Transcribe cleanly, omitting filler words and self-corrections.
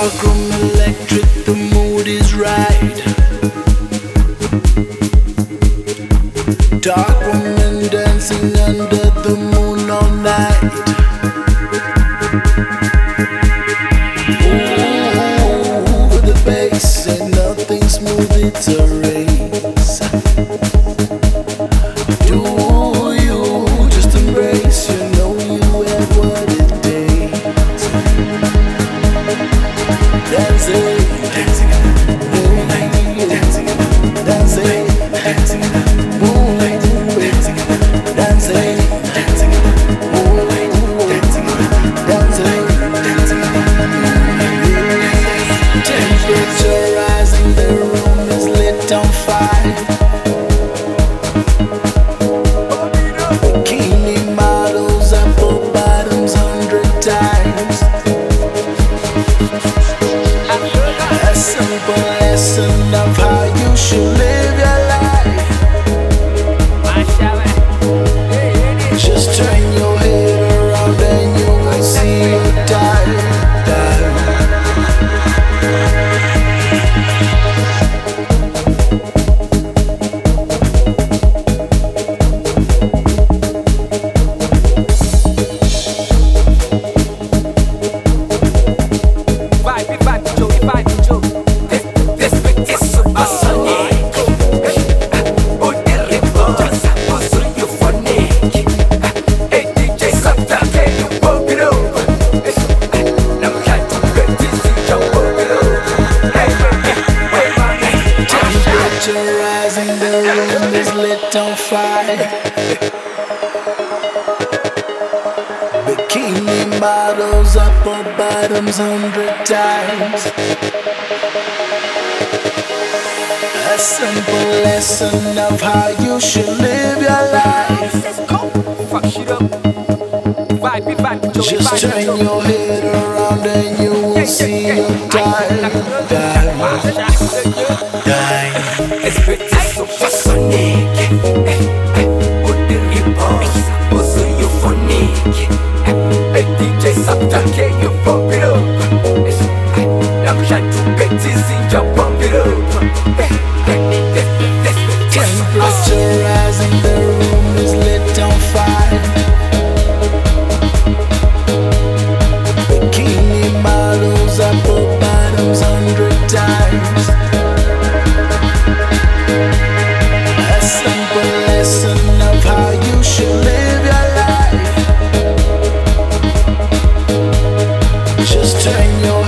Dark room electric, the mood is right. Dark women dancing under the moon all night. Ooh, with the bass ain't nothing smooth, it's a race. Do you just embrace? You know you have what it takes. Dancing, dancing, dancing, dancing, dancing, dancing, dancing, dancing, dancing. Temperature rising, the room is lit on fire. Bikini models, apple bottoms 100 times. A simple lesson of how you should live your life. Just turn your head around and you will see your time. Rising, the room is lit on fire. Bikini models, upper bottoms 100 times. A simple lesson of how you should live your life. Just turn your head around and you will see your time. Supersonic, put the reverse, also euphonic. DJ Sapta, can you pump it up? I'm trying to get this in your pump it up. Temperature rising, the room is lit on fire. Bikini models, apple bottoms 100 times. A simple lesson of how you should live your life. Just turn your